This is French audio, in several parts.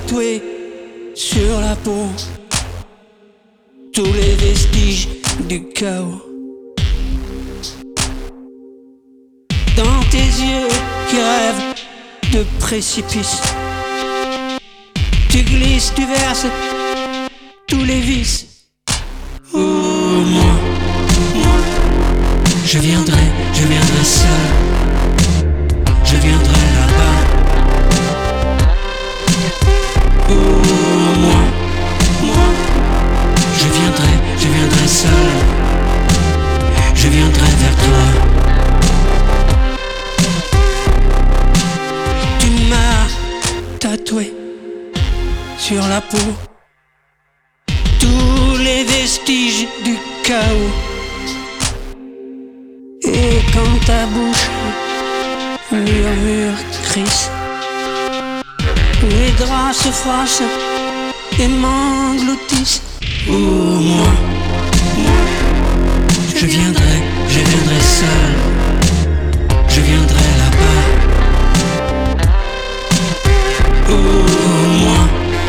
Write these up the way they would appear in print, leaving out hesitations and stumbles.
tatoué sur la peau tous les vestiges du chaos. Dans tes yeux qui rêvent de précipice, tu glisses, tu verses tous les vices. Oh, moi, je viendrai seul, je viendrai là-bas. Oh, moi, je viendrai seul, je viendrai vers toi. Tu m'as tatoué sur la peau tous les vestiges du chaos. Et quand ta bouche murmure crise, les draps se froissent et m'engloutissent. Oh, moi, je viendrai seul, je viendrai là-bas. Oh, moi,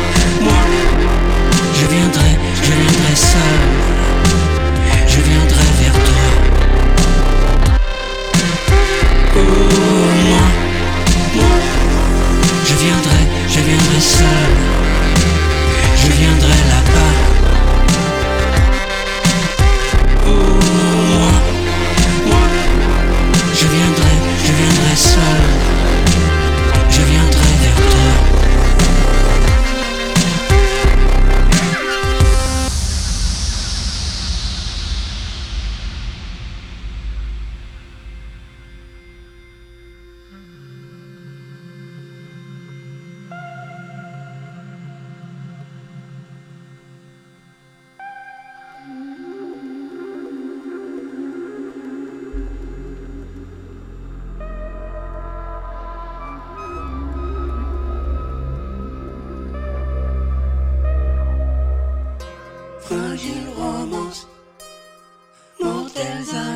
je viendrai seul, je viendrai vers toi. Oh, moi, je viendrai seul, je viendrai là-bas. Oh, moi, je viendrai seul, je viendrai vers toi. Fragile romance, mortels